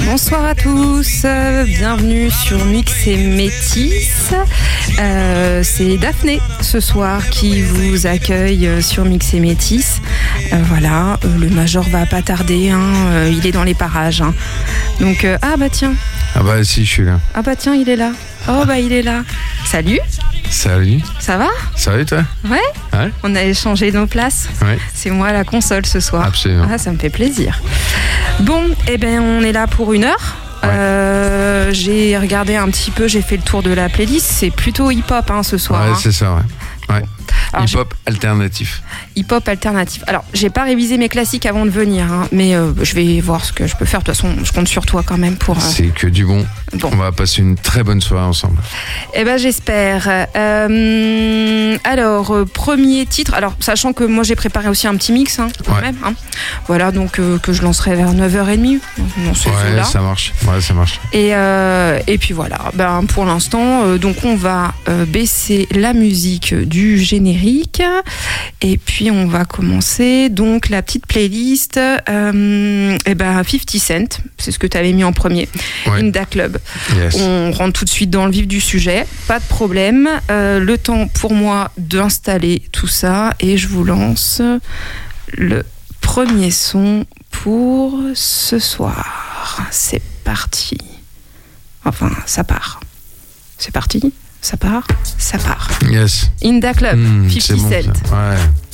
Bonsoir à tous, bienvenue sur Mix et Métis. C'est Daphné ce soir qui vous accueille sur Mix et Métis. Voilà, le Major va pas tarder, hein, il est dans les parages. Hein. Donc, ah bah tiens. Ah bah si, je suis là. Ah bah tiens, il est là. Oh bah il est là. Salut. Salut. Ça va ? Salut toi. Ouais. Ouais. On a échangé nos places. Ouais. C'est moi à la console ce soir. Absolument. Ah, ça me fait plaisir. Bon, eh ben on est là pour 1 heure. Ouais. J'ai regardé un petit peu, j'ai fait le tour de la playlist. C'est plutôt hip-hop hein, ce soir. Ouais, hein. c'est ça, ouais. Ouais. Alors, hip-hop alternatif. Hip-hop alternatif. Alors, j'ai pas révisé mes classiques avant de venir, hein, mais je vais voir ce que je peux faire. De toute façon, je compte sur toi quand même pour. C'est que du bon. On va passer une très bonne soirée ensemble. Eh ben, j'espère. Alors, premier titre. Alors, sachant que moi, j'ai préparé aussi un petit mix, hein, quand même. Hein. Voilà, donc que je lancerai vers 9h30. Ouais, ça marche. Ouais, ça marche. Et puis voilà. Ben, pour l'instant, donc on va baisser la musique du générique. Et puis on va commencer donc la petite playlist et ben 50 Cent, c'est ce que tu avais mis en premier, Inda Club. Yes. On rentre tout de suite dans le vif du sujet, pas de problème. Le temps pour moi d'installer tout ça et je vous lance le premier son pour ce soir. C'est parti. Enfin, ça part. C'est parti. Ça part, ça part. Yes. Inda Club, 50 bon, Cent. Ça. Ouais.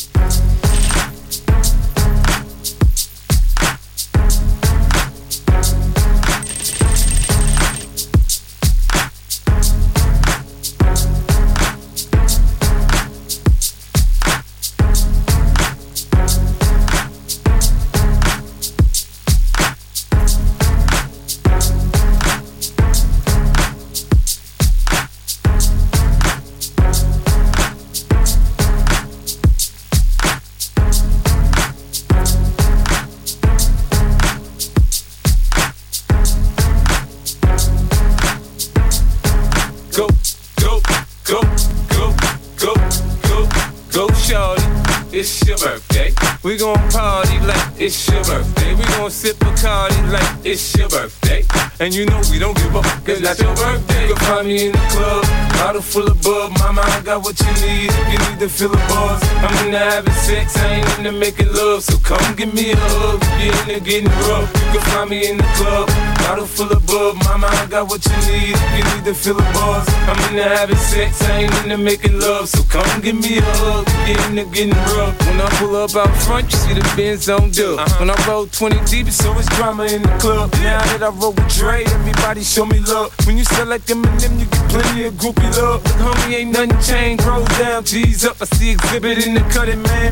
We gon' party like it's your birthday. We gon' sip Bacardi like it's your birthday. And you know we don't give up, cause that's your birthday. You can find me in the club, bottle full of bub. Mama, I got what you need, you need to feel the buzz. I'm into having sex, I ain't into making love. So come give me a hug, you're into getting rough. You can find me in the club, bottle full of bub. Mama, I got what you need, you need to feel the buzz. I'm into having sex, I ain't into making love. So come give me a hug, you're into getting rough. When I pull up out front, you see the Benz on dub. When I roll 20 deep, it's always drama in the club. Now that I roll with Dre, everybody show me love. When you sell like Eminem, you get plenty of groupie love. Look, homie, ain't nothing changed. Roll down, G's up. I see exhibit in the cutting, man.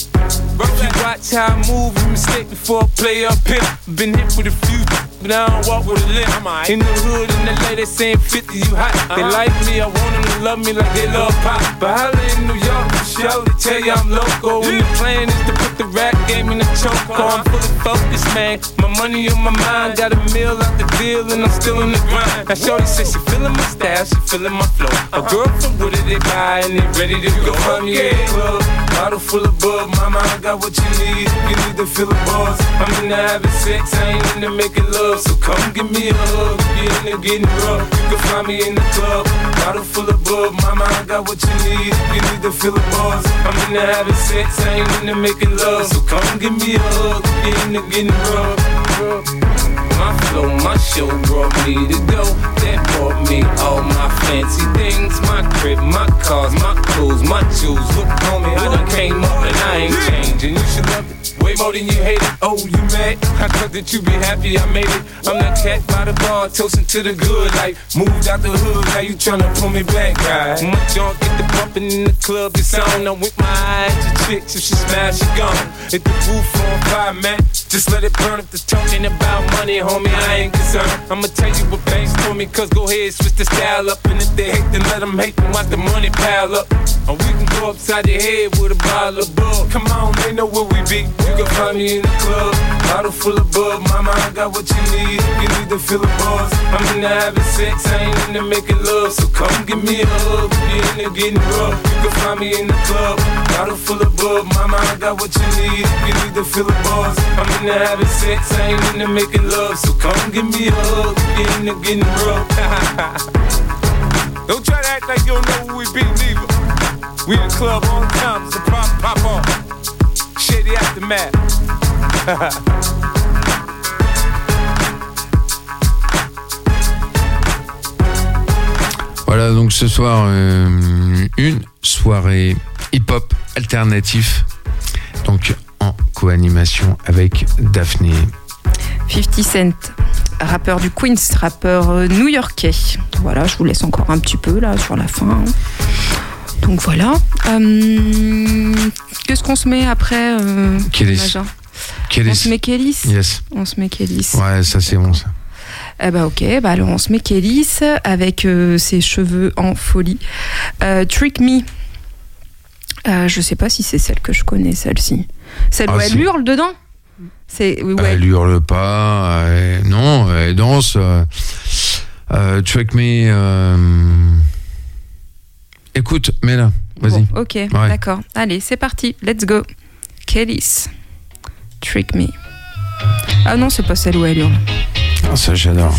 If you watch how I move, you mistake before I play up here. Been hit with a few, but I don't walk with a limp. In the hood, in LA, they saying 50, you hot. They like me, I want them to love me like they love pop. But holla in New York, for sure, they tell you I'm local. And the plan is to put the rap game in the choke. I'm fully focused, man. My money on my mind, got a meal out the deal, and I'm still in the grind. Now shorty says she feeling my style, she feeling my flow. A girl from Wooded, they buy, and they ready to go. Find me in the club, bottle full of bub. Mama, I got what you need, you need to feel the buzz. I'm into having sex, I ain't into making love. So come give me a hug, you're into getting rough. You can find me in the club, bottle full of bub. Mama, I got what you need, you need to feel the buzz. I'm into having sex, I ain't into making love. So come give me a hug, you're into getting rough. My flow, my show brought me to go. That brought me all my fancy things. My crib, my cars, my clothes, my jewels. Look, homie, I done came up and I ain't changing. You should love it way more than you hate it. Oh, you mad? I thought that you be happy I made it. I'm that cat by the bar, toasting to the good. Like, moved out the hood, now you tryna pull me back, right? My junk get the bumping in the club, it's on. I'm with my eyes to chicks, if she smash, she gone. Hit the roof on fire, man. Just let it burn if the talking about money, homie, I ain't concerned. I'ma tell you what banks told me, cause go ahead, switch the style up. And if they hate, then let them hate, then watch the money pile up. Or we can go upside the head with a bottle of bug. Come on, they know where we be. You can find me in the club, bottle full of bug. Mama, I got what you need. You need to feel the buzz. I'm into having sex, I ain't into making love. So come give me a hug. You're into getting rough. You can find me in the club, bottle full of bug. Mama, I got what you need. You need to feel the buzz. I'm into having sex, I ain't into making love. So come give me a hug. You're into getting rough. Don't try to act like you don't know who we be, neither. We in the club all the time, so pop on. Shady Aftermath. Voilà, donc ce soir, une soirée hip-hop alternatif, donc en co-animation avec Daphné. 50 Cent, rappeur du Queens, rappeur new-yorkais. Voilà, je vous laisse encore un petit peu là sur la fin. Donc voilà. Qu'est-ce qu'on se met après Kélis. On se met Kélis. Yes. On se met Kélis. Ouais, ça c'est bon ça. Eh bah ok, bah alors on se met Kélis avec ses cheveux en folie. Trick Me. Je sais pas si c'est celle que je connais, celle-ci. Celle où elle hurle dedans. Elle hurle pas, non, elle danse. Trick Me. Écoute, mets-la, vas-y. Bon, ok, ouais. D'accord. Allez, c'est parti, let's go. Kélis. Trick Me. Ah non, c'est pas celle où elle hurle. Ah, ça j'adore.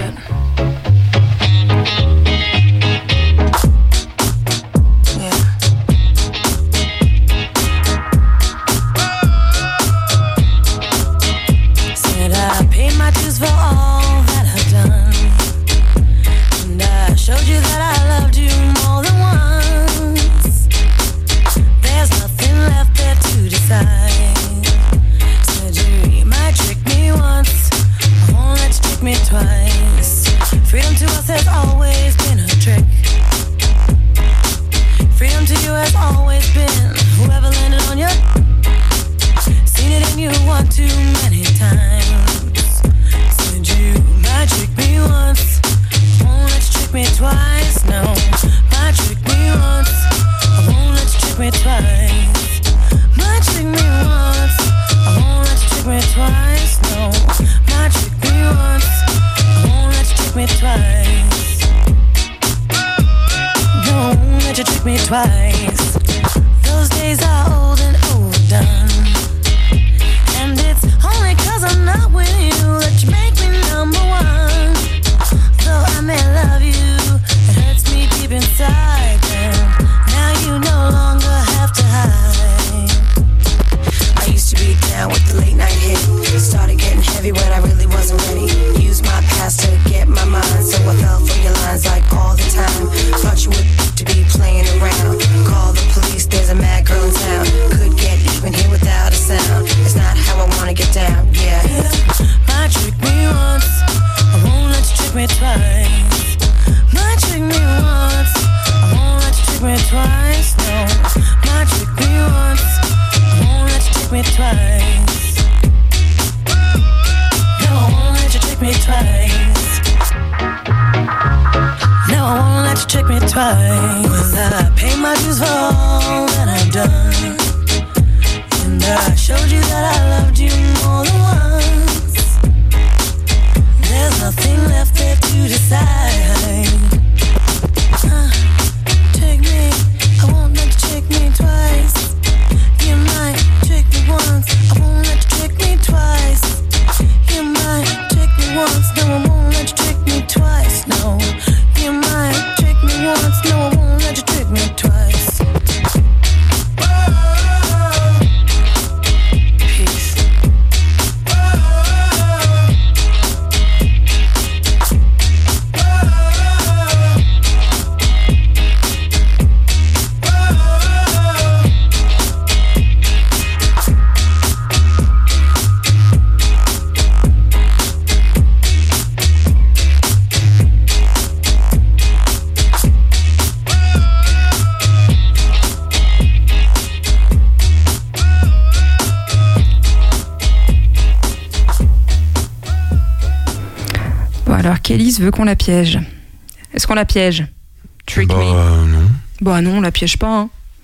Kélis veut qu'on la piège. Est-ce qu'on la piège? Trick Me. Non. Bah non, on la piège pas. Hein.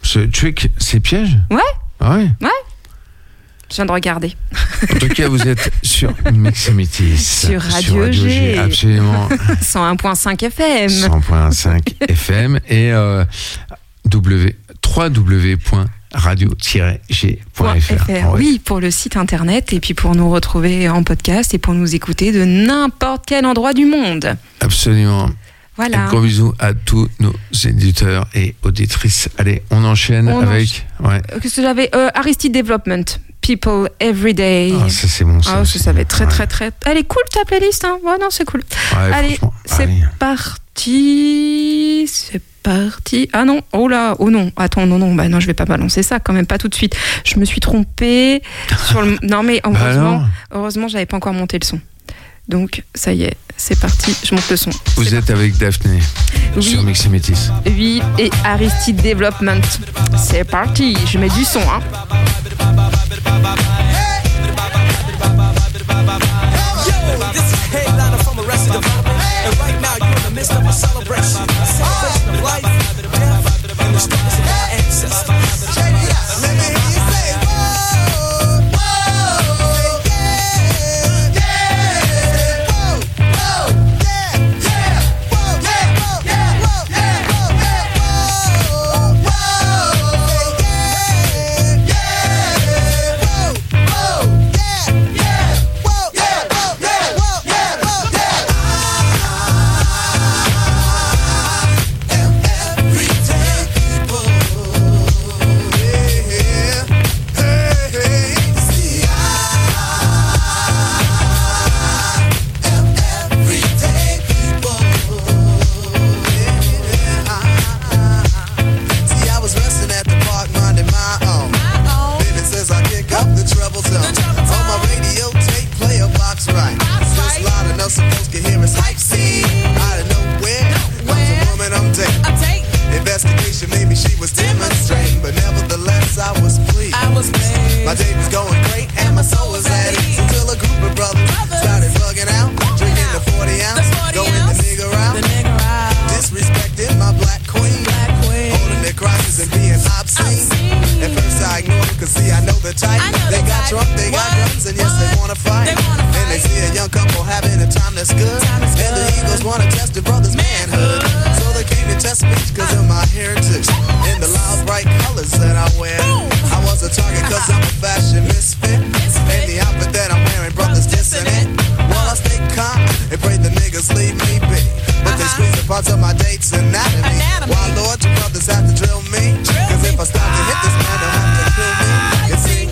Ce trick, c'est piège? Ouais. Ah ouais? Ouais. Je viens de regarder. En tout cas, vous êtes sur Mixamitis. Sur Radio G. Absolument. 101.5 FM. 100.5 FM et www.radio-g.fr. Oui, pour le site internet et puis pour nous retrouver en podcast et pour nous écouter de n'importe quel endroit du monde. Absolument. Voilà. Un gros bisou à tous nos éditeurs et auditrices. Allez, on enchaîne avec... Ouais. Qu'est-ce que j'avais Aristide Development. People Everyday. Ah, ça c'est bon. Ça va être très. Elle est cool ta playlist, hein. Ouais, non, c'est cool. Ouais, allez, c'est parti. Ah non, oh non, attends, non, bah non, je vais pas balancer ça, quand même pas tout de suite. Je me suis trompée sur le. Non mais heureusement, j'avais pas encore monté le son. Donc ça y est, c'est parti, je monte le son. Vous êtes avec Daphné sur Mixamitis. Oui, et Aristide Development. C'est parti, je mets du son, hein. And right now you're in the midst of a celebration of life, death, and the stories of our ancestors. Let me hear you say, whoa, whoa, yeah, yeah, whoa, whoa, yeah, yeah, whoa, yeah, whoa, yeah, whoa, yeah, whoa, yeah, whoa, yeah, yeah, whoa, yeah, whoa, yeah, whoa, yeah, whoa, yeah. Supposed to hear us hype scene out of nowhere. Comes a woman I'm dating. Investigation, maybe she was demonstrating, but nevertheless I was pleased. My day was going great and my soul was at ease until a group of brothers started bugging out, drinking the 40 ounce, going the nigger out, disrespecting my black queen, holding their crosses and being obscene. At first I ignored them, cause see I know the type. They got drunk, they got guns, and yes they wanna fight. And they see a young couple having a time that's good, and the Eagles wanna test the brother's manhood. So they came to test me cause of my heritage and the loud bright colors that I wear. I was a target cause I'm a fashion misfit, and the outfit that I'm wearing, brothers dissing it. Well I stay calm and pray the niggas leave me be, but they squeeze the parts of my date's anatomy. Why Lord, you brothers have to drill me, cause if I stop to hit this man they'll have to kill me. You see,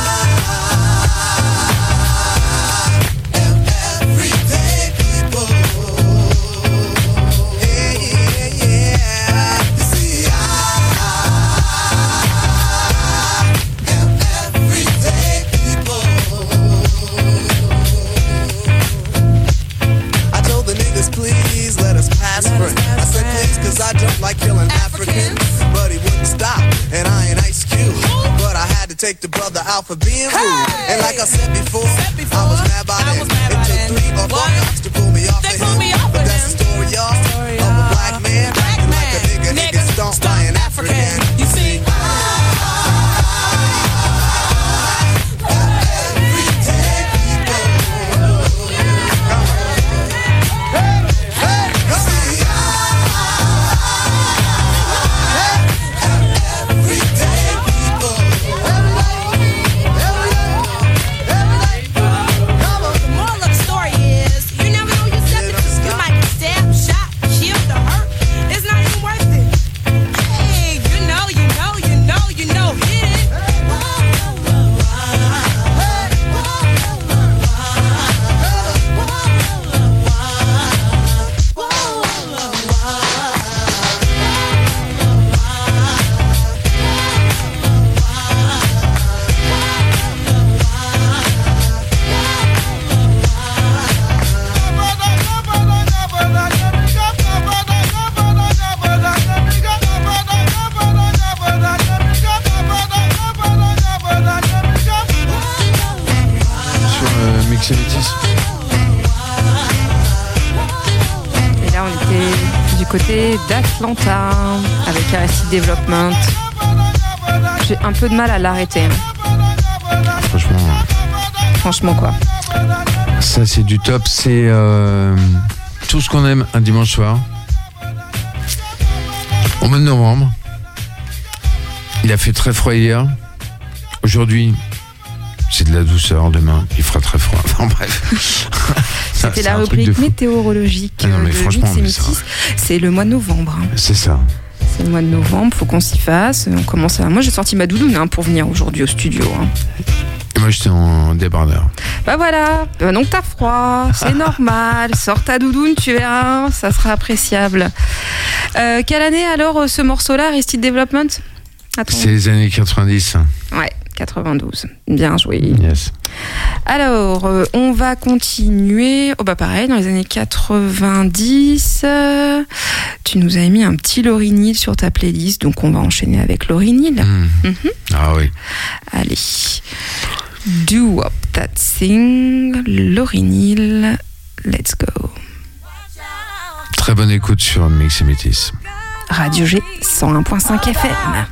everyday people. Yeah, yeah. You see, I am everyday people. I told the niggas, please let us pass friends. I said please cause I don't like killing Africans. But he wouldn't stop, and I ain't Ice Cube. But I had to take the brother out for being rude. And like I said before, I was mad by then. It took 3 or 4 cops to pull me off the hill. But that's the story, y'all, of a black man acting like a nigga he gets stomped by an African. You see, Et là, on était du côté d'Atlanta avec Aristide Development. j'ai un peu de mal à l'arrêter. Franchement quoi. Ça c'est du top, c'est tout ce qu'on aime un dimanche soir. Au mois de novembre. Il a fait très froid hier. Aujourd'hui, c'est de la douceur. Demain, il fera très froid. Enfin bref. C'était la rubrique météorologique. Ah non, mais franchement, c'est le mois de novembre. C'est ça. C'est le mois de novembre, faut qu'on s'y fasse. On commence à... Moi, j'ai sorti ma doudoune pour venir aujourd'hui au studio. Et moi, j'étais en débardeur. Bah voilà, donc t'as froid, c'est normal. Sors ta doudoune, tu verras, ça sera appréciable. Quelle année alors ce morceau-là, Aristide Development? Attends. C'est les années 90. Ouais, 92. Bien joué. Yes. Alors, on va continuer. Oh bah pareil, dans les années 90, tu nous avais mis un petit Lauryn Hill sur ta playlist, donc on va enchaîner avec Lauryn Hill. Ah oui. Allez. Do Up That Thing, Lauryn Hill, let's go. Très bonne écoute sur Mix et Métis. Radio G 101.5 FM.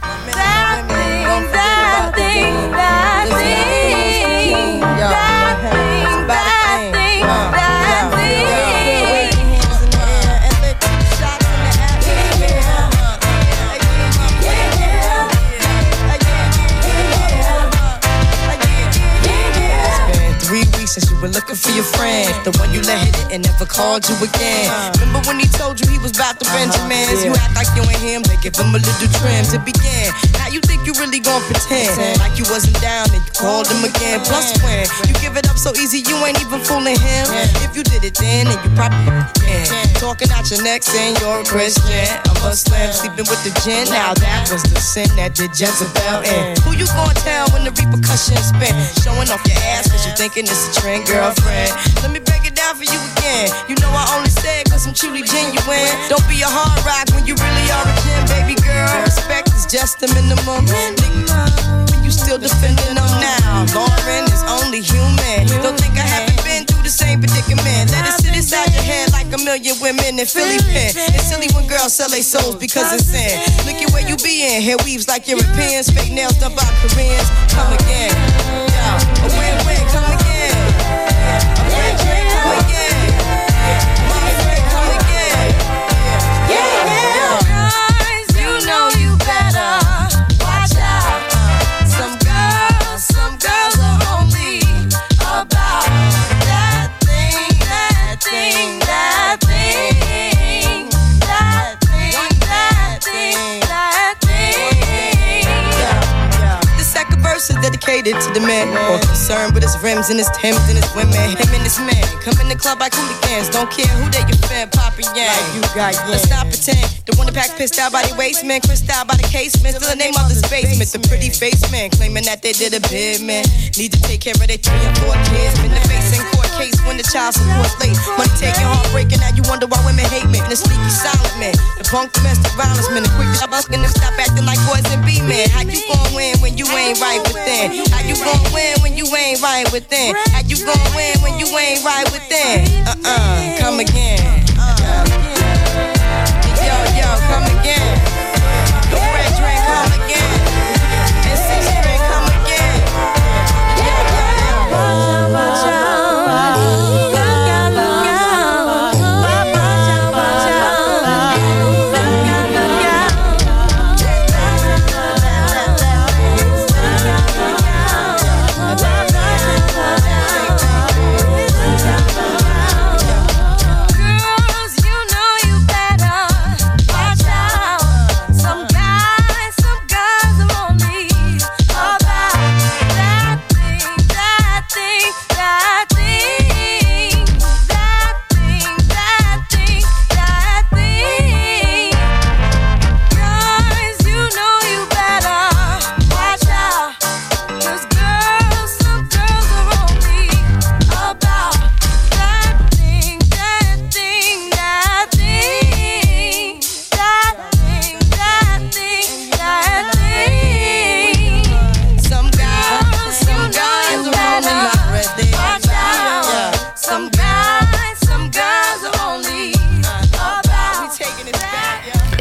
Since you were looking for your friend, the one you let hit it and never called you again. Remember when he told you he was about to Benjamins? You act like you ain't him, they give him a little trim to begin. Now you think you really gon' pretend like you wasn't down and you called him again. Plus when you give it up so easy, you ain't even fooling him. If you did it then you probably talking out your neck saying you're a Christian, a Muslim, sleeping with the gin. Now that was the sin that did Jezebel in. Who you gon' tell when the repercussions spin? Showing off your ass cause you thinking it's a trend, girlfriend. Let me break it down for you again. You know I only say it cause I'm truly genuine. Don't be a hard rock when you really are a gem, baby girl. Respect is just the minimum. You still defending them now. Lauren is only human. Don't think I haven't been through the same predicament. Let it sit inside your head like a million women in Philly pen. It's silly when girls sell their souls because it's sin. Look at where you be in. Hair weaves like Europeans. Fake nails done by Koreans. Come again. Yeah. A win-win. Come again. A win-win. Come again. My friend, come again. Yeah. Guys, you know you better watch out. Some girls are only about that thing, that thing, that thing, that thing, that thing, that thing. The second verse is dedicated to the man more concerned with his rims and his Timbs and his women. Him and his man come in the club like hooligans. Don't care who they get fed, poppin' yang. Like you got yang. Let's not pretend. The one that pack pissed out by the waistman, crissed out by the casement. Still the name of the basement. The pretty face man claiming that they did a bid, man. Need to take care of their 3 and 4 kids. Been the face in court case when the child support's late. Money taking, heartbreaking. Now you wonder why women hate men. The sneaky silent man, the punk domestic violence man. The quick to busting them, stop acting like boys and be men. How you gon' win when you ain't right within? How you gon' win when you ain't right within? How you gon' win when you ain't right within? Come again. Yo, come again. The red drink, come again. And 6 drink, come again. Girl,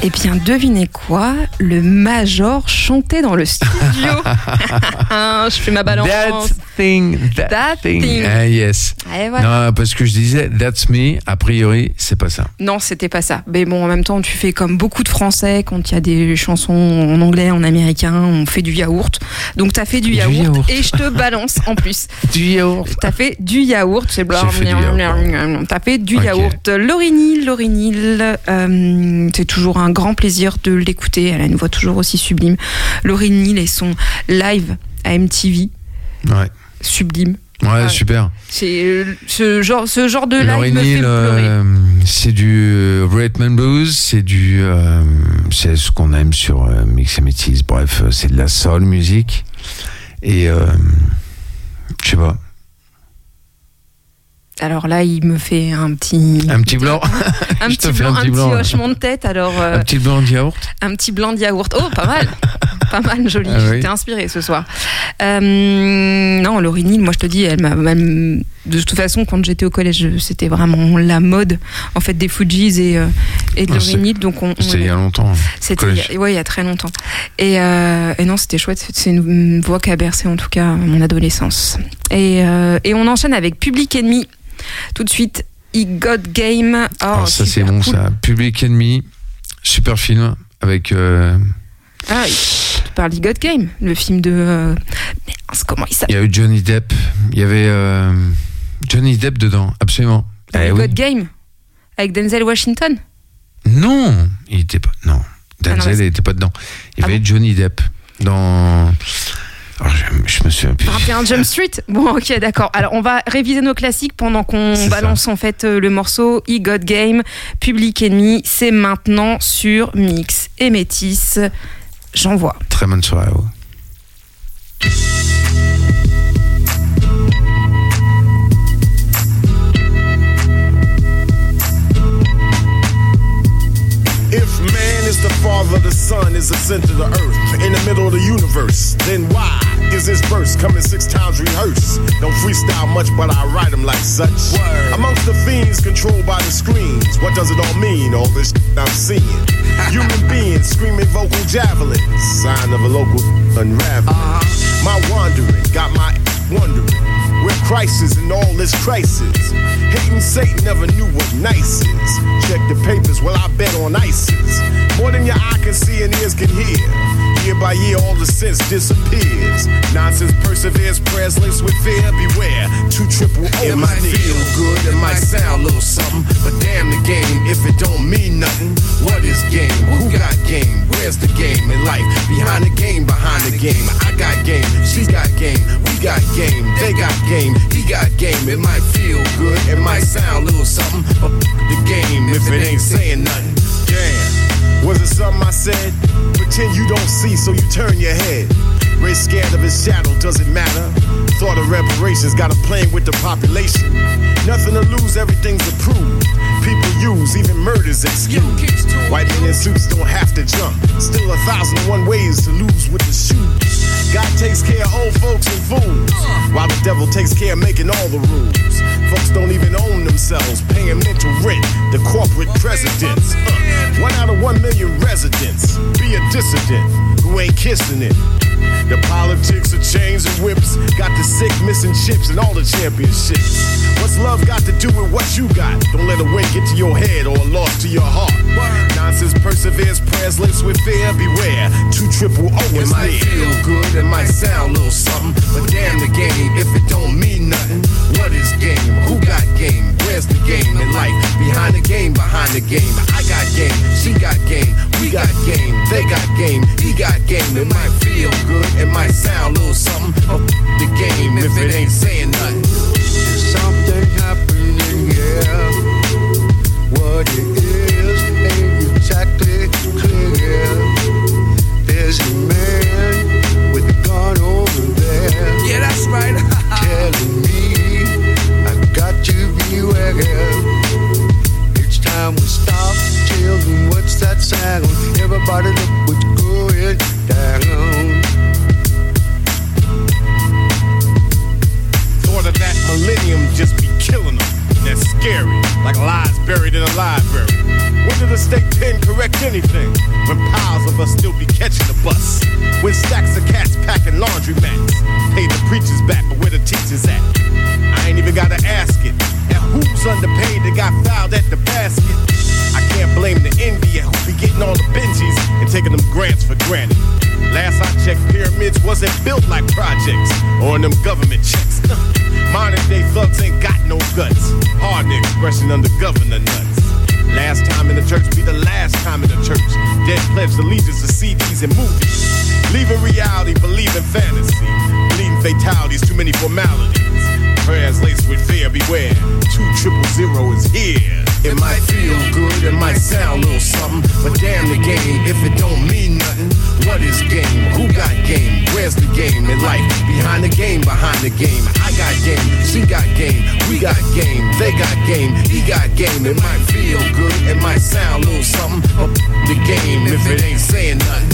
Eh bien, devinez quoi? Le Major chantait dans le studio. Je fais ma balance. That thing. Yes. Et voilà. Non, parce que je disais That's me, a priori, c'est pas ça. Non, c'était pas ça. Mais bon, en même temps, tu fais comme beaucoup de Français quand il y a des chansons en anglais, en américain, on fait du yaourt. Donc t'as fait du yaourt et je te balance en plus. Du yaourt. T'as fait du yaourt, c'est blanc. T'as fait du yaourt. Laurie Neal, c'est toujours un grand plaisir de l'écouter. Elle a une voix toujours aussi sublime. Laurie Neal et son live à MTV. Ouais. Sublime. Ouais, super. C'est ce genre de live Laurie me fait pleurer. C'est du Rhythm and Blues, c'est ce qu'on aime sur Mix et Métis. Bref, c'est de la soul musique. Et je sais pas. Alors là, il me fait un petit blanc. un petit hochement de tête. Alors un petit blanc de yaourt. Un petit blanc de yaourt. Oh, pas mal. Pas mal, joli. Ah, oui. J'étais inspirée ce soir. Non, Laurie Neal, moi je te dis, elle m'a même. De toute façon, quand j'étais au collège, c'était vraiment la mode, en fait, des Fujis et de Laurie Neal. Donc c'était il y a longtemps. C'était il y a très longtemps. Et non, c'était chouette. C'est une voix qui a bercé en tout cas mon adolescence. Et on enchaîne avec Public Enemy. Tout de suite, He Got Game. Oh, alors ça c'est bon, cool. Ça. Public Enemy, super film avec. Ah, tu parles He Got Game, le film de. Comment il s'appelle? Il y a eu Johnny Depp. Il y avait Johnny Depp dedans, absolument. He Got Game avec Denzel Washington. Non, il était pas. Non, Denzel n'était pas dedans. Il y avait Johnny Depp dans. Alors, je me souviens plus. 21 Jump Street. Bon, ok, d'accord. Alors, on va réviser nos classiques pendant qu'on balance en fait le morceau He Got Game, Public Enemy. C'est maintenant sur Mix et Métis. J'envoie. Très bonne soirée à vous. If man is the father, the sun is the center of the earth, in the middle of the universe, then why is this verse coming 6 times rehearsed? Don't freestyle much, but I write them like such. Word. Amongst the fiends controlled by the screens, what does it all mean, all this I'm seeing? Human beings screaming vocal javelins, sign of a local unraveling. My wandering got my wondering, where Christ is in all this crisis. Hating Satan never knew what nice is. Check the papers, well I bet on ISIS. More than your eye can see and ears can hear. Year by year all the sense disappears. Nonsense perseveres, prayers laced with fear. Beware, 2 triple O. It might feel good, it might sound a little something, but damn the game if it don't mean nothing. What is game? Who got game? Where's the game in life? Behind the game, behind the game. I got game, she got game, we got game, they got game, he got game. It might feel good, it might sound a little something, but the game if it ain't saying nothing. Damn, was it something I said? Pretend you don't see, so you turn your head. Ray scared of his shadow, does it matter? Thought of reparations, got a plan with the population. Nothing to lose, everything's approved. People use, even murders excuse. White men in suits don't have to jump. Still 1,001 ways to lose with the shoes. God takes care of old folks and fools, while the devil takes care of making all the rules. Folks don't even own themselves, paying mental rent to corporate presidents. 1 out of 1 million residents. Be a dissident who ain't kissing it. The politics of chains and whips got the sick missing chips and all the championships. What's love got to do with what you got? Don't let a win get to your head or a loss to your heart. Nonsense perseveres, prayers laced with fear. Beware, 2 triple O is near. It might feel good, it might sound a little something, but damn the game if it don't mean nothing. What is game? Who got game? Where's the game in life? Behind the game, behind the game. I got game, she got game, we got game, they got game, he got game. It might feel good, it might sound a little something, but the game if it ain't saying nothing. Something happening here. What it is ain't exactly clear. There's a man with a gun over there. Yeah, that's right. Telling me I've got to beware. Each time we stop, tell them what's that sound. Everybody look what's going down. Thought of that millennium just be killing them. That's scary. like lies buried in a library. When did the state pen correct anything? When piles of us still be catching the bus. When stacks of cats packing laundry mats. Pay the preachers back, but where the teachers at? I ain't even gotta ask it. And who's underpaid that got fouled at the basket? I can't blame the India who be getting all the Benjis and taking them grants for granted. Last I checked, pyramids wasn't built like projects or in them government checks. Modern day thugs ain't got no guts. Hard expression under governor nuts. Last time in the church be the last time in the church. Dead pledged allegiance to CDs and movies. Leaving reality, believing fantasy. Bleeding fatalities, too many formalities. Prayers laced with fear, beware. 200 is here. It might feel good, it might sound a little something, but damn the game if it don't mean nothing. What is game? Who got game? Where's the game in life? Behind the game, behind the game. I got game, she got game, we got game, they got game, he got game. It might feel good, it might sound a little something, but the game if it ain't saying nothing.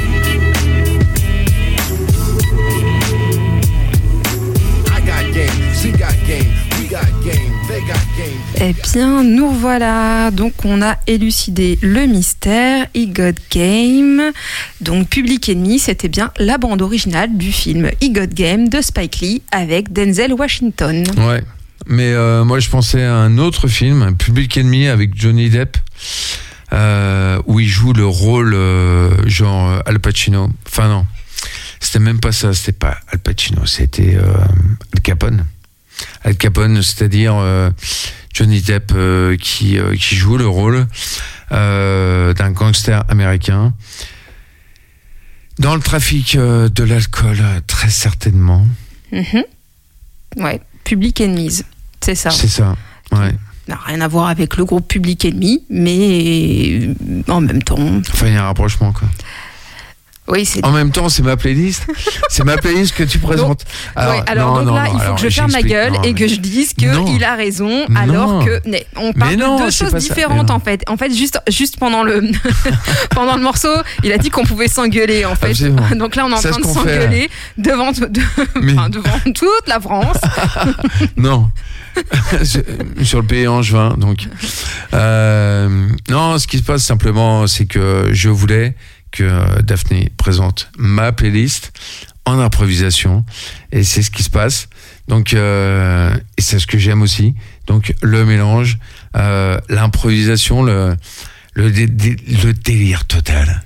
I got game, she got game, we got game. Eh bien, nous voilà. Donc, on a élucidé le mystère. He Got Game. Donc, Public Enemy, c'était bien la bande originale du film He Got Game de Spike Lee avec Denzel Washington. Ouais. Mais moi, je pensais à un autre film, Public Enemy avec Johnny Depp, où il joue le rôle genre Al Pacino. Enfin, non. C'était même pas ça. C'était pas Al Pacino. C'était Al Capone. Al Capone, c'est-à-dire Johnny Depp qui joue le rôle d'un gangster américain dans le trafic de l'alcool, très certainement. Mm-hmm. Ouais, Public Enemies, c'est ça. C'est ça, ouais. Ça n'a rien à voir avec le groupe Public Enemy, mais en même temps... Enfin, il y a un rapprochement, quoi. Oui, c'est... En même temps, c'est ma playlist. C'est ma playlist que tu présentes. Donc, là, il faut que je ferme ma gueule et que je dise qu'il a raison, alors que on parle de deux choses différentes en fait. En fait, juste pendant le pendant le morceau, il a dit qu'on pouvait s'engueuler en fait. Absolument. Donc là, on est en train de s'engueuler devant toute la France. Non. Sur le pays Angevin, donc. Non, ce qui se passe simplement, c'est que je voulais que Daphné présente ma playlist en improvisation et c'est ce qui se passe. Donc et c'est ce que j'aime aussi. Donc le mélange, l'improvisation, le délire total.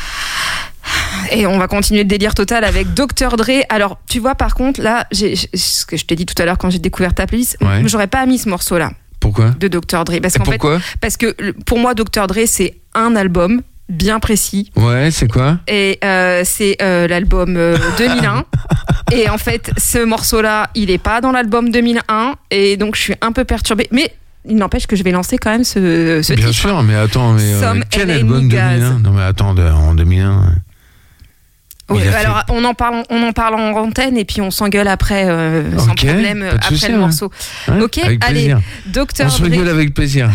Et on va continuer le délire total avec Dr Dre. Alors, tu vois, par contre, là, ce que je t'ai dit tout à l'heure quand j'ai découvert ta playlist, j'aurais pas mis ce morceau-là. Pourquoi ? De Dr Dre. Parce parce que pour moi, Dr Dre, c'est un album bien précis. Ouais, c'est quoi ? Et c'est l'album 2001. Et en fait, ce morceau-là, il est pas dans l'album 2001. Et donc, je suis un peu perturbée. Mais il n'empêche que je vais lancer quand même ce titre. Bien sûr, mais attends, quel album 2001 ? Non, mais attends, en 2001... Oui, alors on en parle en antenne et puis on s'engueule après sans problème après le morceau. Ouais, ok, allez, Dr. On se gueule avec plaisir.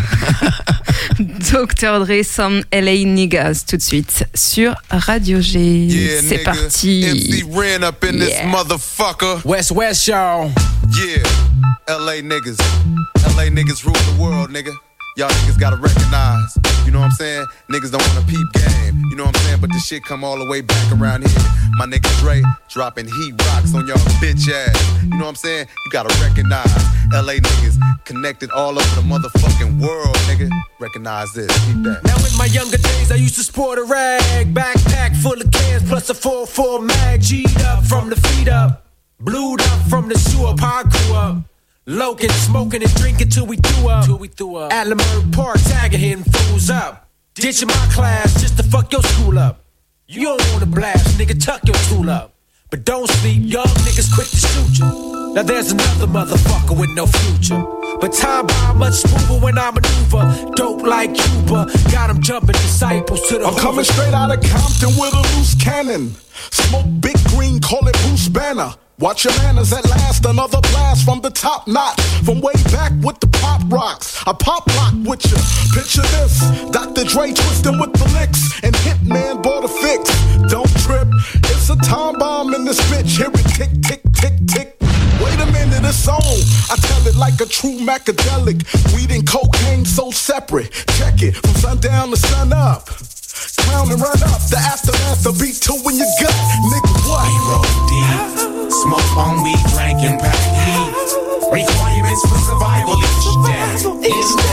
Dr. Dre, Some LA Niggas tout de suite sur Radio G. Yeah, c'est nigga. parti. MC Ren up in this motherfucker. West, y'all. Yeah, LA niggas. LA niggas rule the world, nigga. Y'all niggas gotta recognize, you know what I'm saying? Niggas don't wanna peep game, you know what I'm saying? But this shit come all the way back around here. My nigga Dre dropping heat rocks on y'all bitch ass. You know what I'm saying? You gotta recognize LA niggas connected all over the motherfucking world, nigga. Recognize this, keep that. Now in my younger days I used to sport a rag, backpack full of cans plus a 4-4 mag. G'd up from the feet up, blued up from the sewer, I grew up. Loking, smoking and drinking till we threw up. At Leimert Park, tagging hitting fools up. Ditching my class just to fuck your school up. You don't wanna blast, nigga, tuck your tool up. But don't sleep, young niggas quick to shoot you. Now there's another motherfucker with no future. But time by much smoother when I maneuver. Dope like Cuba, got them jumping disciples to the I'm coming straight out of Compton with a loose cannon. Smoke big green, call it Bruce Banner. Watch your manners at last, another blast from the top notch. From way back with the pop rocks, I pop lock with ya. Picture this, Dr. Dre twisting with the licks, and Hitman bought a fix. Don't trip, it's a time bomb in this bitch. Hear it tick, tick, tick, tick. Wait a minute, its own. I tell it like a true macadelic. Weed and cocaine so separate. Check it from sundown to sun up. Crown and run up. The aftermath, the beat two in your gut. Nigga, what? We roll deep. Smoke on weed, drank and pack heat. Requirements for survival each day.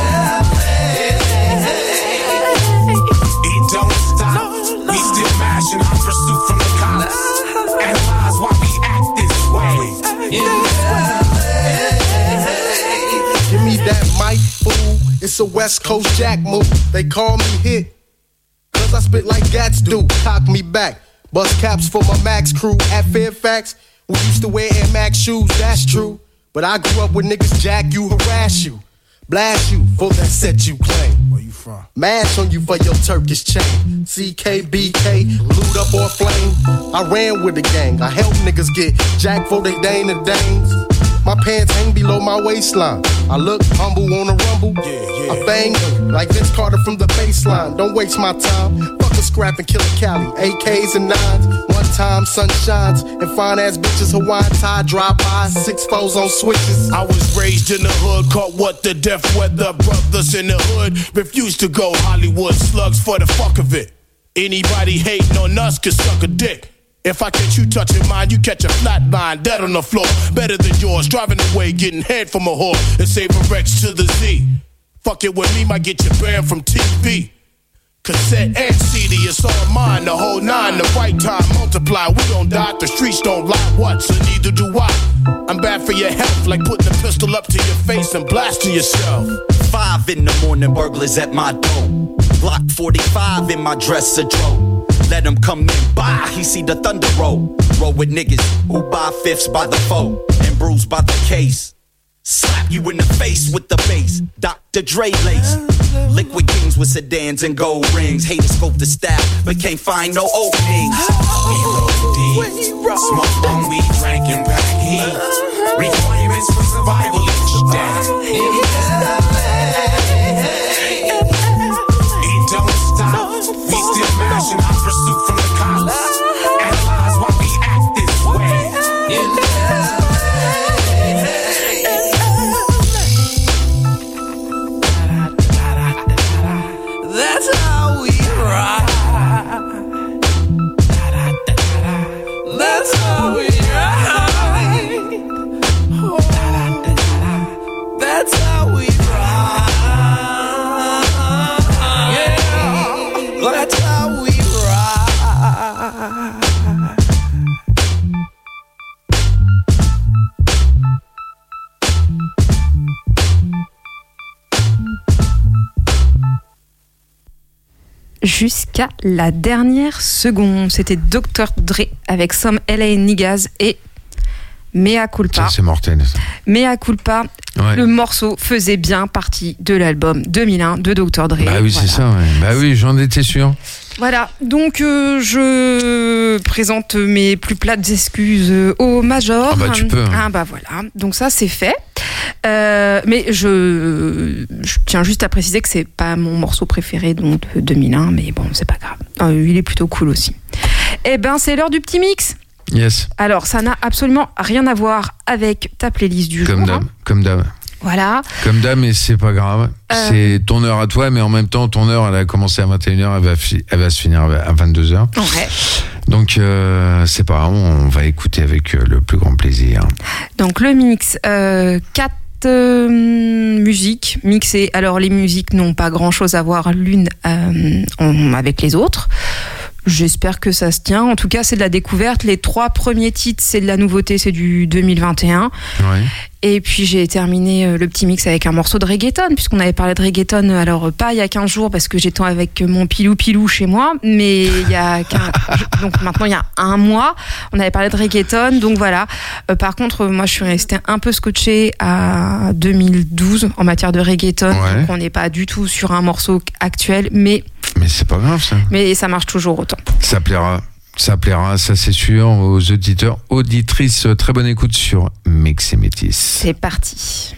It don't stop. We still mashing our pursuit from the cops. Analyze why we act this way. Give me that mic, fool. It's a West Coast Jack move. They call me hit, cause I spit like Gats do. Cock me back. Bust caps for my Max crew at Fairfax. We used to wear Air Max shoes, that's true. But I grew up with niggas jack you, harass you, blast you for that set you claim. Where you from? Mash on you for your Turkish chain. CKBK, glued up on flame. I ran with the gang. I helped niggas get jack for they Dane and Danes. My pants hang below my waistline. I look humble on a rumble. I bang like Vince Carter from the baseline. Don't waste my time. Fuck a scrap and kill a Cali. AKs and 9s. One time sun shines and fine ass bitches Hawaiian tie drive by. 6 foes on switches. I was raised in the hood, caught what the death weather. Brothers in the hood refused to go Hollywood slugs for the fuck of it. Anybody hating on us can suck a dick. If I catch you touching mine, you catch a flat line, dead on the floor. Better than yours, driving away, getting head from a whore. And save a Rex to the Z. Fuck it with me, might get you banned from TV. Cassette and CD, it's all mine, the whole 9, the right time, multiply. We don't die, the streets don't lie, what? So neither do I. I'm bad for your health, like putting a pistol up to your face and blasting yourself. 5 in the morning, burglars at my door. Glock 45 in my dresser drawer. Let him come in, bye, he see the thunder roll. Roll with niggas who buy fifths by the foe and bruised by the case. Slap you in the face with the bass, Dr. Dre lace. Liquid kings with sedans and gold rings. Haters scope the staff, but can't find no openings. We roll deep, smoke on weed, drank and pack heat. Requirements for survival each day. It don't stop, we still mashing our pursuit from the cops. Analyze why we act this way. That's how we ride. That's how we ride. Oh, that's how we ride. Yeah, that's how we ride. Jusqu'à la dernière seconde. C'était Dr. Dre avec Some LA Niggas et Mea Culpa. Ça, c'est mortel, ça. Mea Culpa, ouais. Le morceau faisait bien partie de l'album 2001 de Dr. Dre. Bah oui, voilà. C'est ça, ouais. Bah oui, j'en étais sûr. Voilà, donc je présente mes plus plates excuses au Major. Ah bah tu peux. Ah bah voilà, donc ça c'est fait. Mais je tiens juste à préciser que c'est pas mon morceau préféré donc de 2001, mais bon, c'est pas grave. Il est plutôt cool aussi. Eh ben, c'est l'heure du petit mix. Yes. Alors, ça n'a absolument rien à voir avec ta playlist du jour. Comme d'hab. Voilà. Comme d'hab, mais c'est pas grave. C'est ton heure à toi, mais en même temps, ton heure, elle a commencé à 21h, elle va se finir à 22h. Ouais. Donc, c'est pas grave, on va écouter avec le plus grand plaisir. Donc, le mix, 4 musiques mixées. Alors, les musiques n'ont pas grand-chose à voir l'une avec les autres. J'espère que ça se tient. En tout cas, c'est de la découverte. Les 3 premiers titres, c'est de la nouveauté, c'est du 2021. Ouais. Et puis j'ai terminé le petit mix avec un morceau de reggaeton, puisqu'on avait parlé de reggaeton, alors pas il y a 15 jours, parce que j'étais avec mon pilou chez moi, mais il y a donc maintenant il y a un mois, on avait parlé de reggaeton, donc voilà. Par contre, moi je suis restée un peu scotchée à 2012 en matière de reggaeton, ouais. Donc on n'est pas du tout sur un morceau actuel, mais c'est pas grave ça. Mais ça marche toujours autant. Ça plaira, ça c'est sûr, aux auditeurs, auditrices. Très bonne écoute sur Mix et Métis. C'est parti.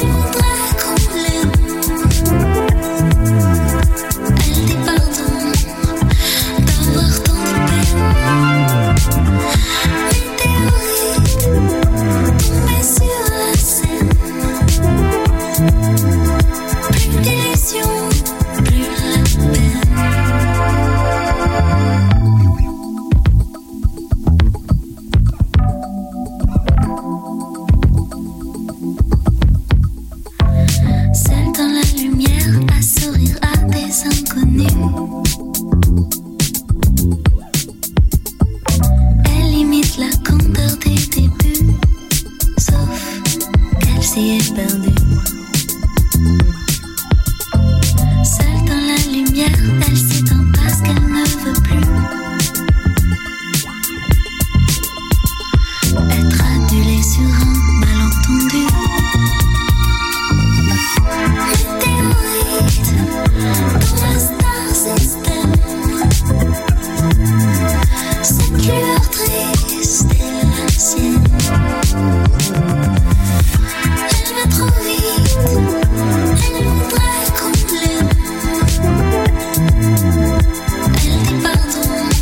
Elle dit pardon.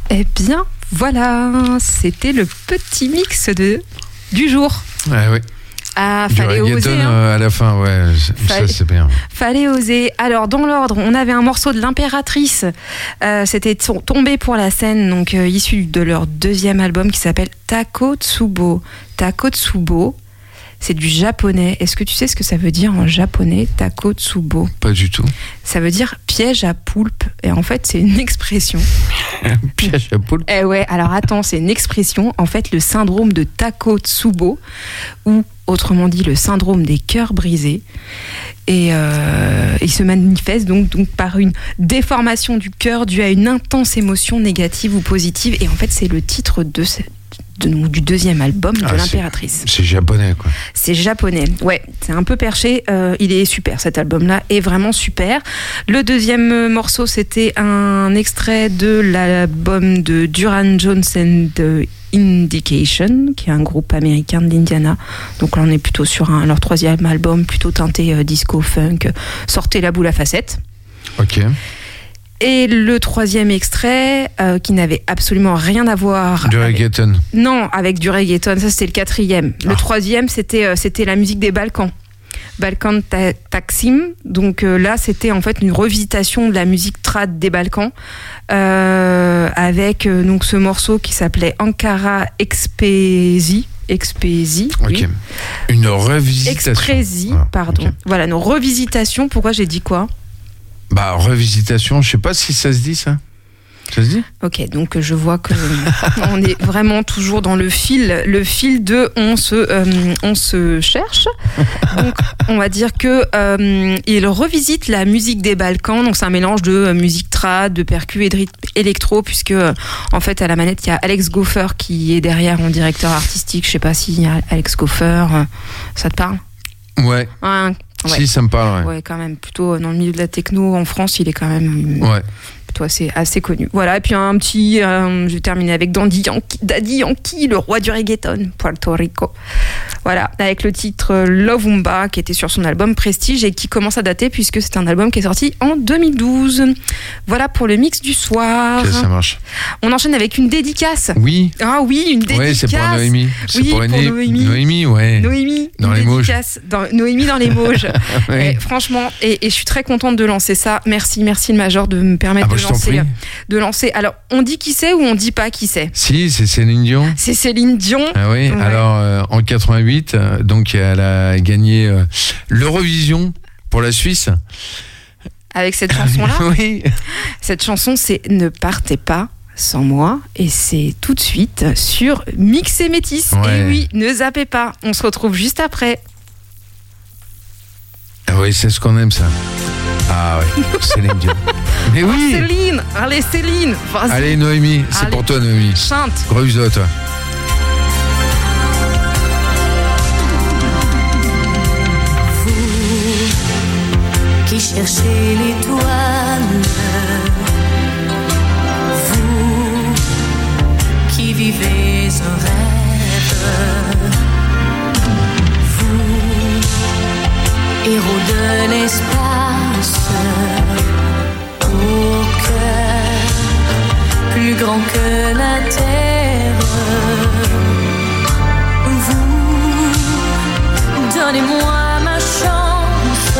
Eh bien, voilà, c'était le petit mix du jour. Ouais, oui. Ah, du fallait reggaeton oser. Hein. À la fin, ouais, ça c'est bien. Fallait oser. Alors, dans l'ordre, on avait un morceau de l'Impératrice. C'était Tombé pour la scène, donc issu de leur deuxième album qui s'appelle Takotsubo. Takotsubo, c'est du japonais. Est-ce que tu sais ce que ça veut dire en japonais, Takotsubo? Pas du tout. Ça veut dire piège à poulpe. Et en fait, c'est une expression. Piège à poulpe? Eh ouais, alors attends, c'est une expression. En fait, le syndrome de Takotsubo, ou autrement dit, le syndrome des cœurs brisés. Et il se manifeste donc par une déformation du cœur due à une intense émotion négative ou positive. Et en fait, c'est le titre du deuxième album de l'Impératrice. C'est japonais, quoi. C'est japonais, ouais, c'est un peu perché. Il est super, cet album-là est vraiment super. Le deuxième morceau, c'était un extrait de l'album de Duran Jones and the Indication, qui est un groupe américain de l'Indiana. Donc là, on est plutôt sur leur troisième album, plutôt teinté disco, funk. Sortez la boule à facettes. Ok. Et le troisième extrait, qui n'avait absolument rien à voir... Du reggaeton. Non, avec du reggaeton, ça c'était le quatrième. Le troisième, c'était la musique des Balkans. Balkan Taksim. Donc là, c'était en fait une revisitation de la musique trad des Balkans, avec donc ce morceau qui s'appelait Ankara Expesi. Expesi, ok. oui. Une revisitation. Exprésie, pardon. Okay. Voilà, une revisitation. Pourquoi j'ai dit quoi ? Bah, revisitation, je sais pas si ça se dit, ça. Ça se dit ? Ok, donc je vois que on est vraiment toujours dans le fil de on se cherche. Donc on va dire que il revisite la musique des Balkans. Donc c'est un mélange de musique trad, de percus et de rythme électro, puisque en fait à la manette il y a Alex Goffer qui est derrière en directeur artistique. Je sais pas si Alex Goffer, ça te parle ? Ouais. Ouais. Si, ça me parle. Ouais, quand même. Plutôt dans le milieu de la techno en France, il est quand même. Ouais. Toi, c'est assez connu. Voilà, et puis un petit... je vais terminer avec Daddy Yankee, le roi du reggaeton, Puerto Rico. Voilà, avec le titre Lovumba, qui était sur son album Prestige et qui commence à dater puisque c'est un album qui est sorti en 2012. Voilà pour le mix du soir. Ok, ça marche. On enchaîne avec une dédicace. Oui. Ah oui, une dédicace. Ouais, c'est pour Noémie. C'est pour Noémie. Noémie, ouais. Noémie, dans les Mauges. Noémie dans les Mauges. Oui. Et, franchement, et je suis très contente de lancer ça. Merci le Major de me permettre de lancer. Alors, on dit qui c'est ou on dit pas qui c'est ? Si, c'est Céline Dion. C'est Céline Dion. Ah oui, ouais. Alors en 88, donc elle a gagné l'Eurovision pour la Suisse. Avec cette chanson-là ? Oui. Cette chanson, c'est Ne partez pas sans moi, et c'est tout de suite sur Mix et Métis. Ouais. Et oui, ne zappez pas. On se retrouve juste après. Ah oui, c'est ce qu'on aime, ça. Ah ouais, Céline Dion. Mais oui. Céline, allez Céline, vas-y. Allez Noémie, c'est pour toi Noémie. Chante. Gros bisous à toi. Vous qui cherchez l'étoile, vous qui vivez un rêve, vous héros de l'espace, au cœur plus grand que la terre. Vous, donnez-moi ma chance.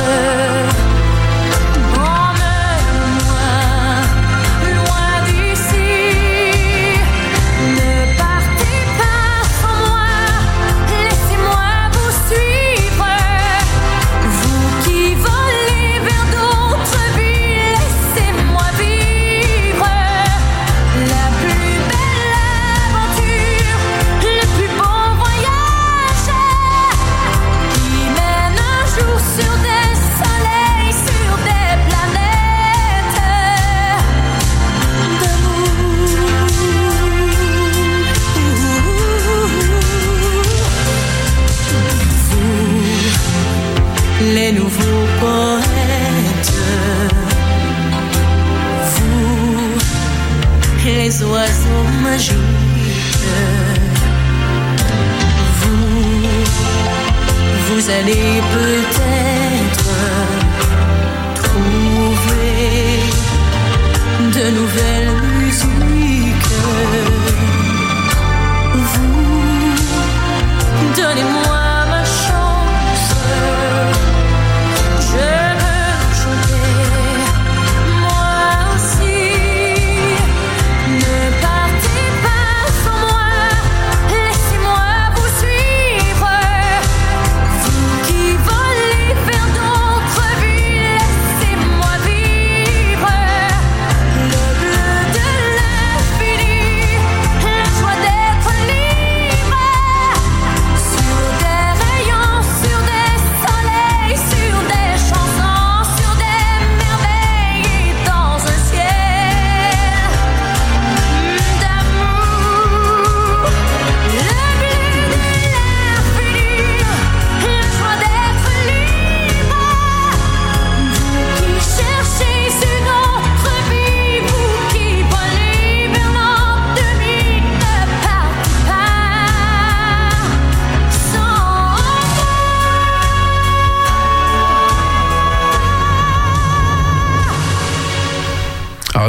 Les nouveaux poètes, vous, les oiseaux magiques, vous allez peut-être trouver de nouvelles musiques.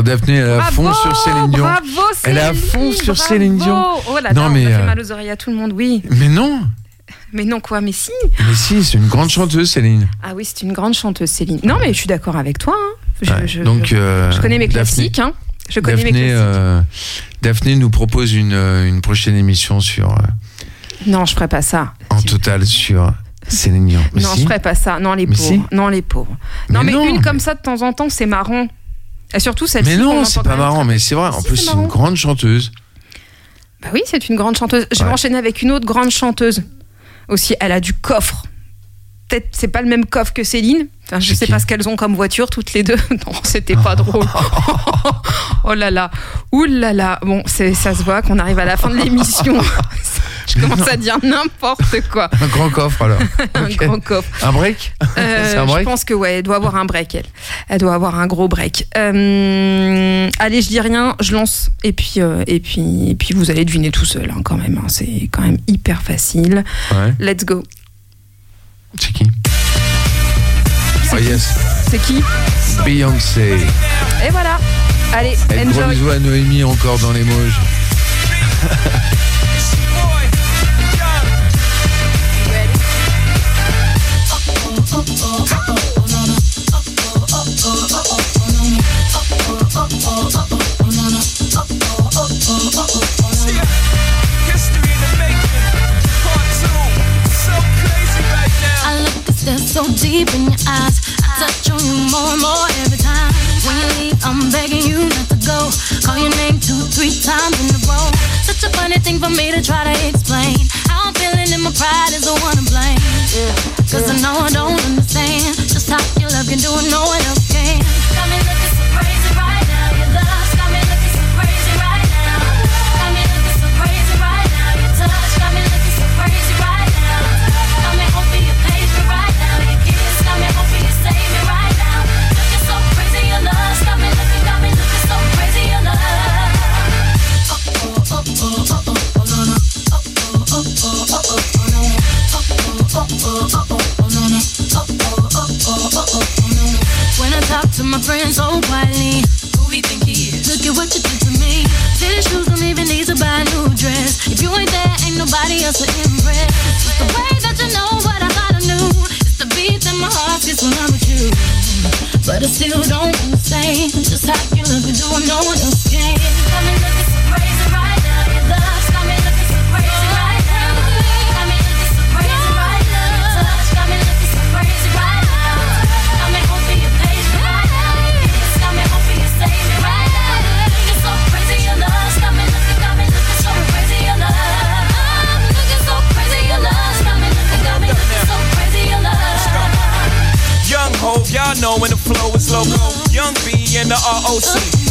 Daphné, elle est à fond sur Céline Dion. Bravo, Elle est à fond sur Céline Dion. Oh là là, Non, mais, ça fait mal aux oreilles à tout le monde, oui. Mais non. Mais non, quoi, mais si. Mais si, c'est une grande chanteuse, Céline. Ah oui, c'est une grande chanteuse, Céline. Non, mais je suis d'accord avec toi. Hein. Je connais mes classiques. Hein. Je connais mes classiques. Daphné nous propose une prochaine émission sur... Non, je ferai pas ça. En total sur Céline Dion. Non, je ferai pas ça. Non, les pauvres. Si. Non, les pauvres. Non, mais une comme ça de temps en temps, c'est marrant. Et surtout celle-ci. Mais non, c'est pas marrant, mais c'est vrai. En plus, c'est une grande chanteuse. Bah oui, c'est une grande chanteuse. Je vais enchaîner avec une autre grande chanteuse. Aussi, elle a du coffre. Peut-être c'est pas le même coffre que Céline. Enfin, je sais pas ce qu'elles ont comme voiture toutes les deux. Non, c'était pas drôle. Oh là là. Ouh là là. Bon, ça se voit qu'on arrive à la fin de l'émission. Je commence à dire n'importe quoi. Un grand coffre alors. Un grand coffre. Un break. C'est un break. Je pense que elle doit avoir un break. Elle doit avoir un gros break. Allez, je dis rien, je lance et puis vous allez deviner tout seul hein, quand même. Hein. C'est quand même hyper facile. Ouais. Let's go. C'est qui? Yes. C'est qui? Beyoncé. Et voilà. Allez, enjoy. Gros bisous à Noémie encore dans les Mauges. They're so deep in your eyes. I touch on you more and more every time. When you leave, I'm begging you not to go. Call your name 2-3 times in a row. Such a funny thing for me to try to explain. How I'm feeling and my pride is the one to blame. Cause I know I don't understand just how your love can do it, no one else can. Got me looking so crazy right now. Your love's got me looking so crazy right now. Got me looking so crazy right now. Your touch got me looking so crazy right now. Got me hoping you page me right now. Your kiss got me hoping you save me right now. Looking so crazy, your love's got me looking so crazy, your love. When I talk to my friends so quietly, who we think he is? Look at what you did to me. Fitted shoes don't even need to buy a new dress. If you ain't there, ain't nobody else to impress. It's the way that you know what I thought I knew. It's the beat that my heart gets when I'm with you. But I still don't understand just how you look and do what no one else can. Got me looking so crazy right now. Your love's got me looking so crazy right now. Got me looking so crazy right now. Your touch got me looking so crazy right now. Got me hoping you page me right now. Your kiss got me hoping you save me right now. Looking so crazy, your love's got me looking so crazy, your love. I'm looking so crazy, your love's got me looking so crazy, your love. Young Hov, y'all know when the flow is loco. Young B and the ROC.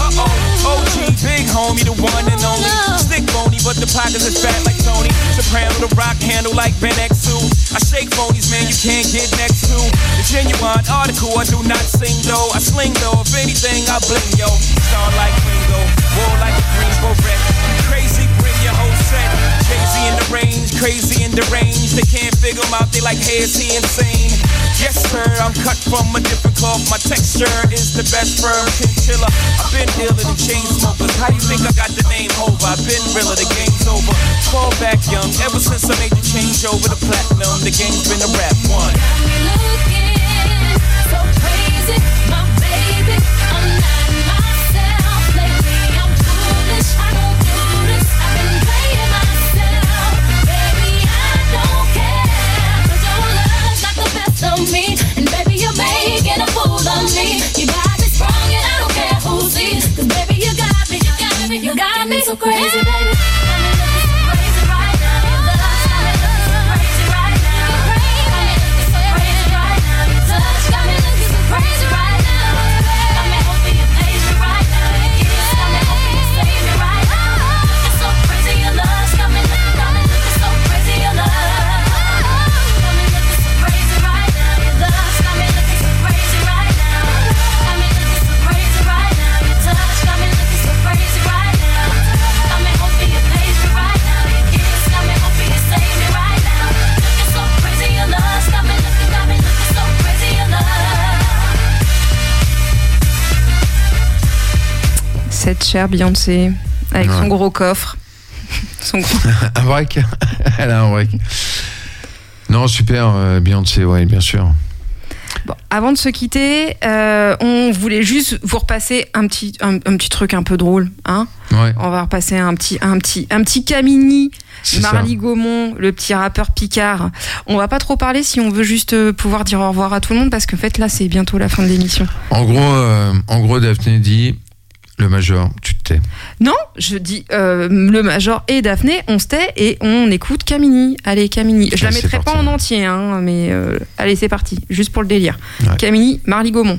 OG, big homie, the one and only. Stick bony, but the pockets is fat like Tony. Soprano, the rock handle like Ben X2. I shake phonies, man, you can't get next to. The genuine article, I do not sing though. I sling though, if anything, I bling yo. Star like Ringo, war like a Greensboro wreck. Crazy, bring your whole set. Crazy in the range, crazy in the range. They can't figure him out, they like, hey, is he insane? Yes, sir, I'm cut from a different cloth. My texture is the best firm chinchilla. I've been dealing in chain smokers. How you think I got the name over? I've been realer, the game's over. Fall back young, ever since I made the change over to platinum. The game's been a rap one. Got me looking so crazy, my baby. I'm not myself lately. I'm foolish, I don't do this. I've been playing myself, baby. I don't care. 'Cause your love's got the best of me, and baby you're making a fool of me. You got me sprung and I don't care who sees. 'Cause baby you got me, you got me so crazy, baby. Got me looking so crazy right now. Your love's got me looking so crazy right now. Got me looking so crazy right now. Your touch got me looking so crazy right now. Got me hoping you page me right now. Your kiss got me hoping you save me right now. Looking so crazy, your love's got me looking so crazy, your love. Got me looking so crazy right now. Your love's got me looking so crazy right now. Got me looking so crazy right now. Your touch got me looking so crazy right now. Got me hoping chère Beyoncé, avec Ouais. son gros coffre. Son gros... Un break. Elle a un break. Non, super, Beyoncé, ouais, bien sûr. Bon, avant de se quitter, on voulait juste vous repasser un petit truc un peu drôle, hein. Ouais. On va repasser un petit Camini, C'est Marly ça. Gaumont, le petit rappeur Picard. On va pas trop parler si on veut juste pouvoir dire au revoir à tout le monde parce qu'en fait là c'est bientôt la fin de l'émission. En gros, Daphné dit le Major, tu te tais. Non, je dis le Major et Daphné, on se tait et on écoute Camini. Allez Camini, je la C'est mettrai pas parti. en entier, hein, mais allez c'est parti, juste pour le délire. Ouais. Camini, Marly Gaumont.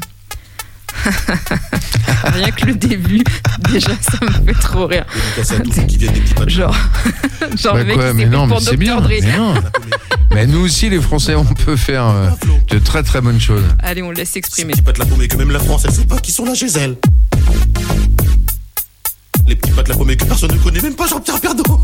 Rien que le début, déjà ça me fait trop rire. Genre Bah le mec quoi, il mais s'est non, pris mais pour c'est Dr. bien. Dre. Mais non. Mais nous aussi, les Français, on peut faire de très très bonnes choses. Allez, on le laisse s'exprimer. Petits pattes la paumée que même la France elle sait pas qui sont là chez elle. Les petits pattes la paumée que personne ne connaît, même pas Jean-Pierre Pernaut.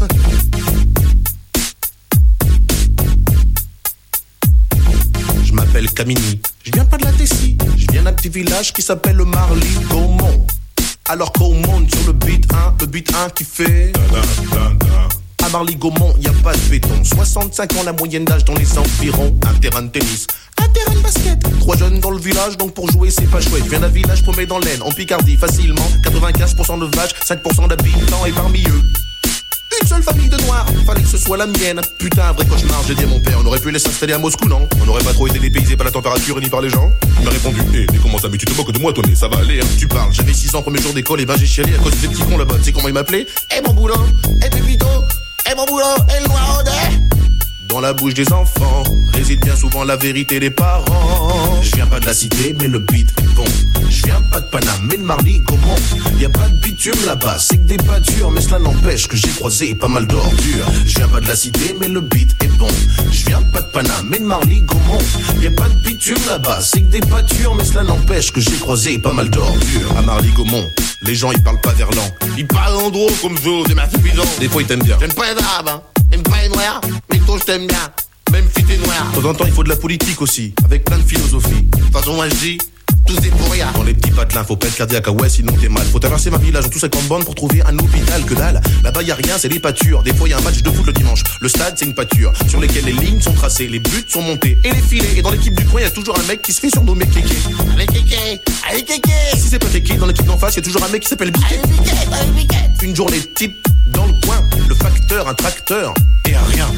Je m'appelle Camini, je viens pas de la Tessie, je viens d'un petit village qui s'appelle le Marly Gaumont. Alors qu'on monte sur le beat 1 qui fait à Marly Gaumont, y a pas de béton. 65 ans la moyenne d'âge dans les environs. Un terrain de tennis, un terrain de basket. 3 jeunes dans le village, donc pour jouer c'est pas chouette. Je viens d'un village paumé dans l'Aisne, en Picardie, facilement. 95% de vaches, 5% d'habitants. Et parmi eux, une seule famille de noirs, fallait que ce soit la mienne. Putain, un vrai cauchemar, j'ai dit à mon père. On aurait pu les s'installer à Moscou, non? On n'aurait pas trop été dépaysés par la température ni par les gens. Il m'a répondu, mais comment ça, mais tu te moques de moi, Tony? Ça va aller, hein? Tu parles, j'avais 6 ans, premier jour d'école, et ben j'ai chialé à cause des petits cons là-bas. Tu sais comment ils m'appelaient? Eh mon boulot, eh Pépito, eh mon boulot, eh le noir au nez. Dans la bouche des enfants réside bien souvent la vérité des parents. Je viens pas de la cité, mais le beat est bon. Je viens pas de Paname, mais de Marly Gaumont. Y a pas de bitume là-bas, c'est que des pâtures, mais cela n'empêche que j'ai croisé pas mal d'ordures. Je viens pas de la cité, mais le beat est bon. Je viens pas de Paname, mais de Marly Gaumont. Y a pas de bitume là-bas, c'est que des pâtures, mais cela n'empêche que j'ai croisé pas mal d'ordures. À Marly Gaumont, les gens ils parlent pas verlan. Ils parlent en gros comme Joe, c'est ma suffisant. Des fois ils t'aiment bien. J'aime pas les arabes, hein. J'aime pas les noirs, mais toi je t'aime bien. Même si t'es noir. De temps en temps, il faut de la politique aussi, avec plein de philosophie. De toute façon, moi je dis, tous des pour rien. Dans les petits patelins, faut pas être cardiaque, ah ouais, sinon t'es mal. Faut traverser ma village en tout 50 bandes pour trouver un hôpital, que dalle. Là-bas, y a rien, c'est des pâtures. Des fois, y a un match de foot le dimanche. Le stade, c'est une pâture, sur lesquelles les lignes sont tracées, les buts sont montés et les filets. Et dans l'équipe du coin, y a toujours un mec qui se fait surnommer Kéké. Allez, Kéké, allez, Kéké. Si c'est pas Kéké, dans l'équipe d'en face, y a toujours un mec qui s'appelle Biquet. Une journée type dans le coin, le facteur, un tracteur et un rien.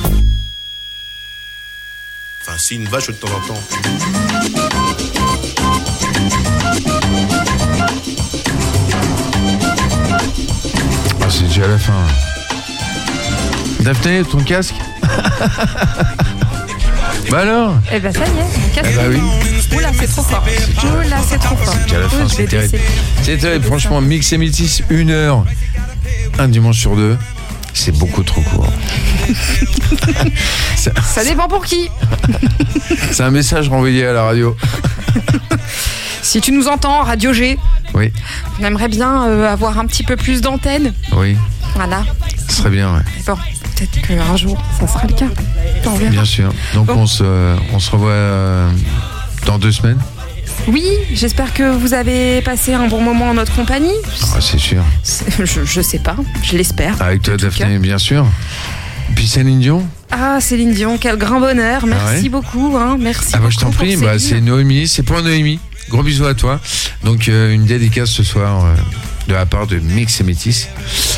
Enfin, si, une vache de temps en temps. Ah, c'est déjà la fin. Daphné, ton casque? Bah alors? Eh ben ça y est, mon casque. Eh bah oui. Oula, c'est trop fort. Oula, c'est trop fort. C'est déjà la fin, Je vais c'est terrible. baisser. C'est terrible, franchement, Mix et Métis, 1 heure, un dimanche sur 2, c'est beaucoup trop court. Ça dépend pour qui. C'est un message renvoyé à la radio. Si tu nous entends, Radio G, Oui, on aimerait bien avoir un petit peu plus d'antenne. oui, Voilà. ce serait bien, ouais. Bon, peut-être qu'un jour, ça sera le cas. On verra. Bien sûr. Donc Bon. on se revoit dans 2 semaines. Oui, j'espère que vous avez passé un bon moment en notre compagnie. Ah, c'est sûr. Je sais pas, je l'espère. Avec toi, En tout Daphné, cas. bien sûr. Puis Céline Dion. Ah, Céline Dion, quel grand bonheur. Merci ouais beaucoup. Hein. Merci. Ah bah je t'en beaucoup prie, pour bah, Céline. c'est Noémie, c'est pour Noémie. Gros bisous à toi. Donc une dédicace ce soir de la part de Mix et Métis.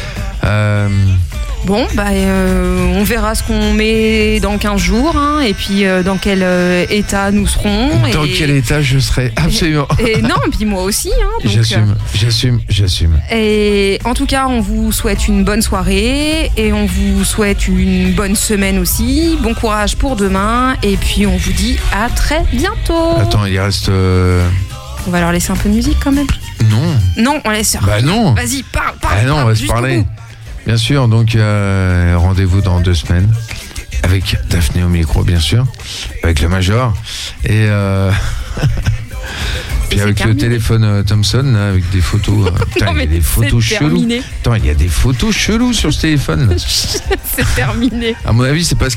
Bon, bah, on verra ce qu'on met dans 15 jours, hein, et puis dans quel état nous serons. Dans quel état je serai, absolument. Et non, puis moi aussi. Hein, donc, J'assume. Et en tout cas, on vous souhaite une bonne soirée et on vous souhaite une bonne semaine aussi. Bon courage pour demain et puis on vous dit à très bientôt. Attends, il reste... On va leur laisser un peu de musique quand même. Non. Non, on laisse. Bah non. Vas-y, parle. Ah non, on va se jusqu'au parler. bout. Bien sûr, donc rendez-vous dans 2 semaines avec Daphné au micro, bien sûr, avec le Major et puis avec le téléphone Thomson là, avec des photos. Putain, il y a des photos cheloues. Terminé. Attends, il y a des photos cheloues sur ce téléphone. C'est terminé. À mon avis, c'est parce